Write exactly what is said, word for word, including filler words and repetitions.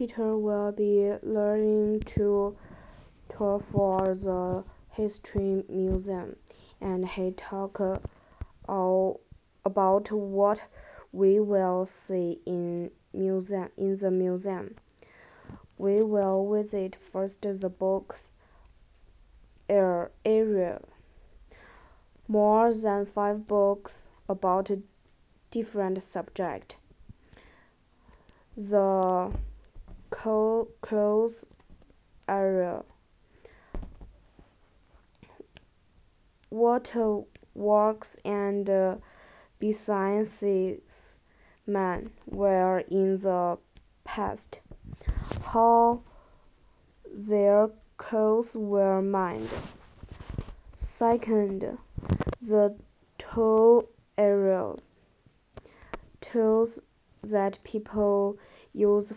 Peter will be learning to tour for the History Museum, and he talked all about what we will see in museum in the museum. We will visit first the books area. More than five books about different subjects. The clothes area. Waterworks and uh, businessmen were in the past. How their clothes were made. Second, the tool areas. Tools that people use